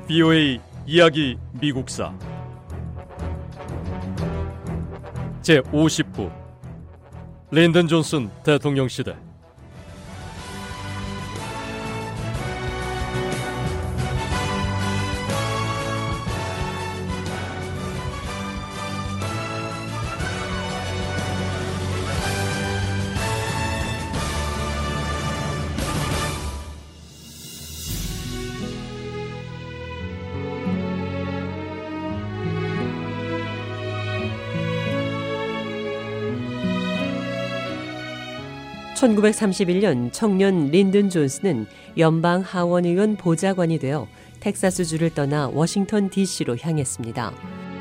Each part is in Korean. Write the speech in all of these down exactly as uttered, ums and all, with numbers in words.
비오에이 이야기 미국사 제오십 부 린든 존슨 대통령 시대. 천구백삼십일 년 청년 린든 존슨은 연방 하원의원 보좌관이 되어 텍사스주를 떠나 워싱턴 디씨로 향했습니다.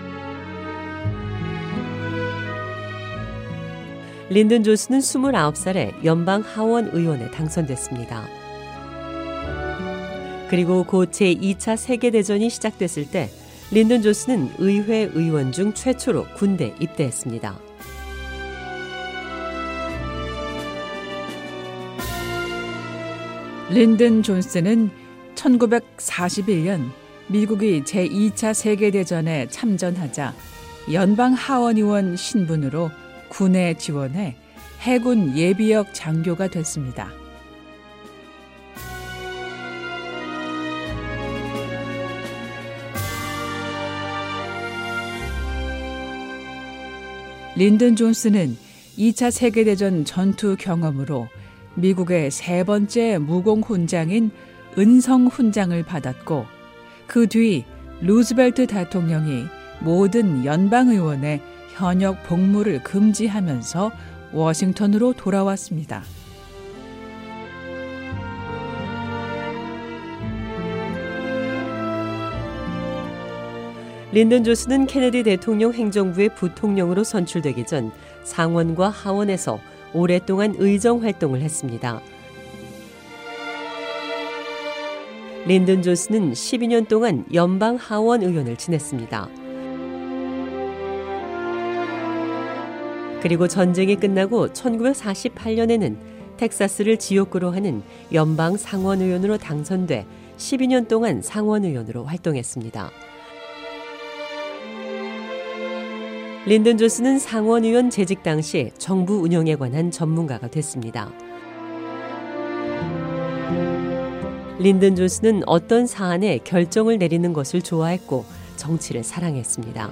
린든 존슨은 스물아홉 살에 연방 하원의원에 당선됐습니다. 그리고 곧 제이 차 세계대전이 시작됐을 때 린든 존슨은 의회 의원 중 최초로 군대 입대했습니다. 린든 존슨은 천구백사십일 년 미국이 제이 차 세계대전에 참전하자 연방 하원의원 신분으로 군에 지원해 해군 예비역 장교가 됐습니다. 린든 존슨은 이 차 세계대전 전투 경험으로 미국의 세 번째 무공훈장인 은성훈장을 받았고, 그 뒤 루즈벨트 대통령이 모든 연방의원의 현역 복무를 금지하면서 워싱턴으로 돌아왔습니다. 린든 존슨은 케네디 대통령 행정부의 부통령으로 선출되기 전 상원과 하원에서 오랫동안 의정 활동을 했습니다. 린든 존슨은 십이 년 동안 연방 하원 의원을 지냈습니다. 그리고 전쟁이 끝나고 천구백사십팔 년에는 텍사스를 지역구로 하는 연방 상원의원으로 당선돼 십이 년 동안 상원의원으로 활동했습니다. 린든 존슨은 상원의원 재직 당시 정부 운영에 관한 전문가가 됐습니다. 린든 존슨은 어떤 사안에 결정을 내리는 것을 좋아했고 정치를 사랑했습니다.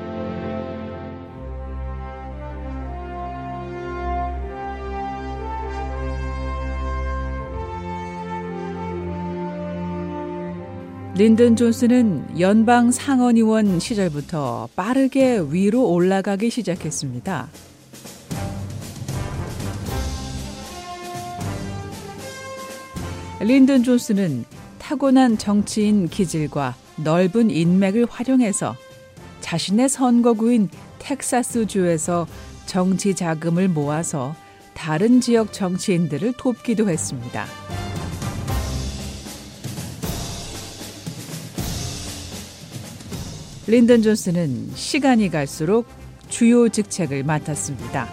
린든 존슨은 연방 상원의원 시절부터 빠르게 위로 올라가기 시작했습니다. 린든 존슨은 타고난 정치인 기질과 넓은 인맥을 활용해서 자신의 선거구인 텍사스주에서 정치 자금을 모아서 다른 지역 정치인들을 돕기도 했습니다. 린든 존슨은 시간이 갈수록 주요 직책을 맡았습니다.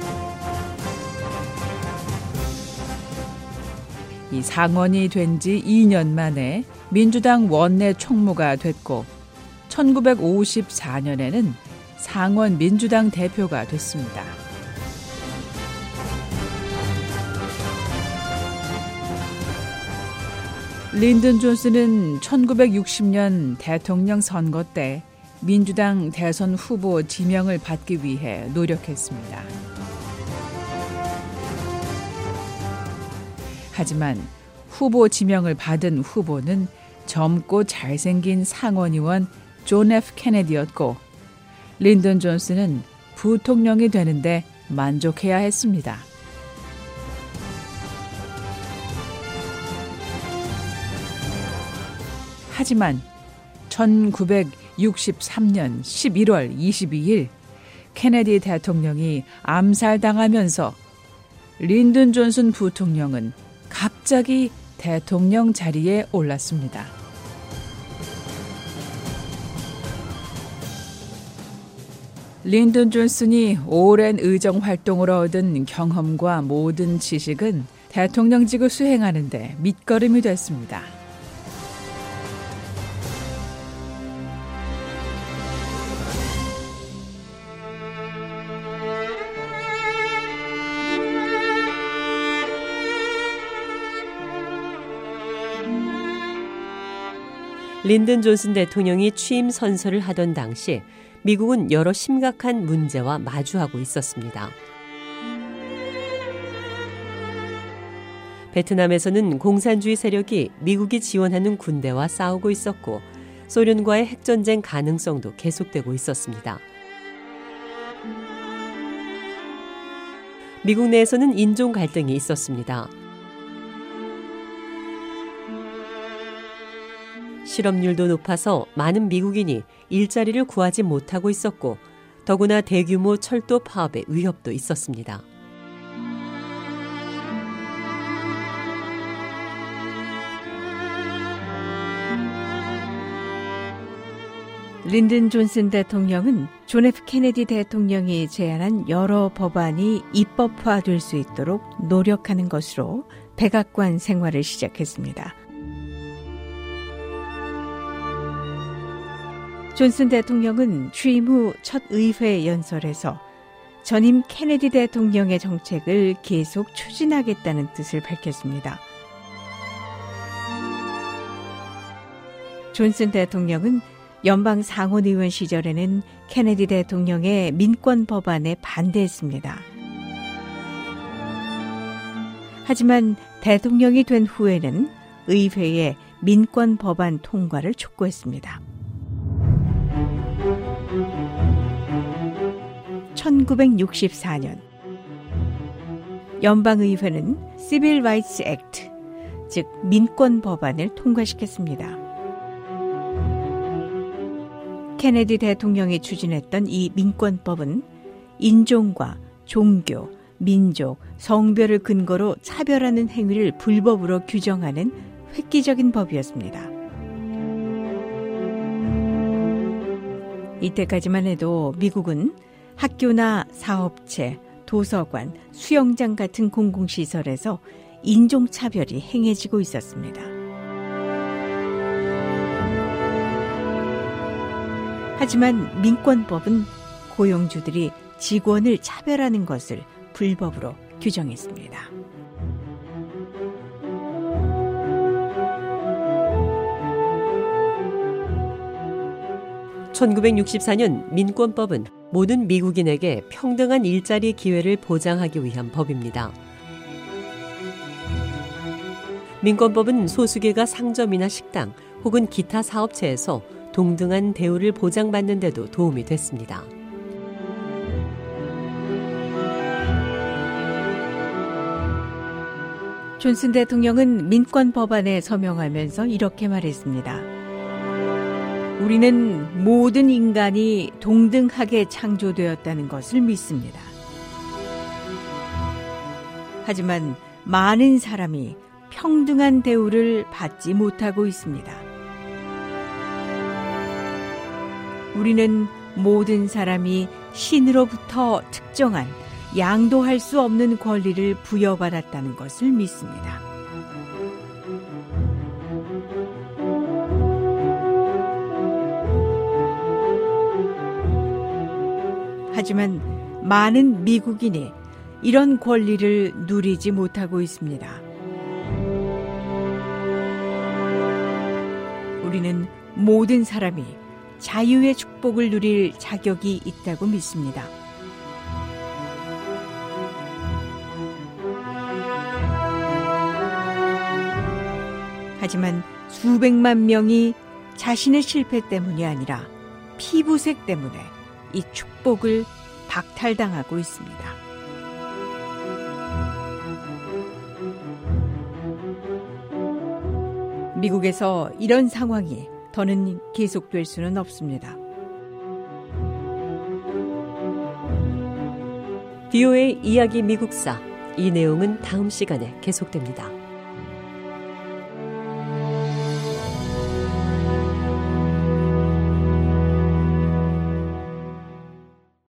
이 상원이 된 지 이 년 만에 민주당 원내 총무가 됐고 천구백오십사 년에는 상원 민주당 대표가 됐습니다. 린든 존슨은 천구백육십 년 대통령 선거 때 민주당 대선 후보 지명을 받기 위해 노력했습니다. 하지만 후보 지명을 받은 후보는 젊고 잘생긴 상원의원 존 에프 케네디였고, 린든 존슨은 부통령이 되는데 만족해야 했습니다. 하지만 천구백육십삼 년 십일월 이십이일 케네디 대통령이 암살당하면서 린든 존슨 부통령은 갑자기 대통령 자리에 올랐습니다. 린든 존슨이 오랜 의정 활동으로 얻은 경험과 모든 지식은 대통령직을 수행하는 데 밑거름이 됐습니다. 린든 존슨 대통령이 취임 선서를 하던 당시 미국은 여러 심각한 문제와 마주하고 있었습니다. 베트남에서는 공산주의 세력이 미국이 지원하는 군대와 싸우고 있었고 소련과의 핵전쟁 가능성도 계속되고 있었습니다. 미국 내에서는 인종 갈등이 있었습니다. 실업률도 높아서 많은 미국인이 일자리를 구하지 못하고 있었고 더구나 대규모 철도 파업의 위협도 있었습니다. 린든 존슨 대통령은 존 에프 케네디 대통령이 제안한 여러 법안이 입법화될 수 있도록 노력하는 것으로 백악관 생활을 시작했습니다. 존슨 대통령은 취임 후 첫 의회 연설에서 전임 케네디 대통령의 정책을 계속 추진하겠다는 뜻을 밝혔습니다. 존슨 대통령은 연방 상원의원 시절에는 케네디 대통령의 민권 법안에 반대했습니다. 하지만 대통령이 된 후에는 의회에 민권 법안 통과를 촉구했습니다. 천구백육십사 년 연방의회는 Civil Rights Act, 즉 민권 법안을 통과시켰습니다. 케네디 대통령이 추진했던 이 민권법은 인종과 종교, 민족, 성별을 근거로 차별하는 행위를 불법으로 규정하는 획기적인 법이었습니다. 이때까지만 해도 미국은 학교나 사업체, 도서관, 수영장 같은 공공시설에서 인종차별이 행해지고 있었습니다. 하지만 민권법은 고용주들이 직원을 차별하는 것을 불법으로 규정했습니다. 천구백육십사 년 민권법은 모든 미국인에게 평등한 일자리 기회를 보장하기 위한 법입니다. 민권법은 소수계가 상점이나 식당 혹은 기타 사업체에서 동등한 대우를 보장받는 데도 도움이 됐습니다. 존슨 대통령은 민권 법안에 서명하면서 이렇게 말했습니다. 우리는 모든 인간이 동등하게 창조되었다는 것을 믿습니다. 하지만 많은 사람이 평등한 대우를 받지 못하고 있습니다. 우리는 모든 사람이 신으로부터 특정한 양도할 수 없는 권리를 부여받았다는 것을 믿습니다. 하지만 많은 미국인이 이런 권리를 누리지 못하고 있습니다. 우리는 모든 사람이 자유의 축복을 누릴 자격이 있다고 믿습니다. 하지만 수백만 명이 자신의 실패 때문이 아니라 피부색 때문에 이 축복을 박탈당하고 있습니다. 미국에서 이런 상황이 더는 계속될 수는 없습니다. 비오에이 이야기 미국사, 이 내용은 다음 시간에 계속됩니다.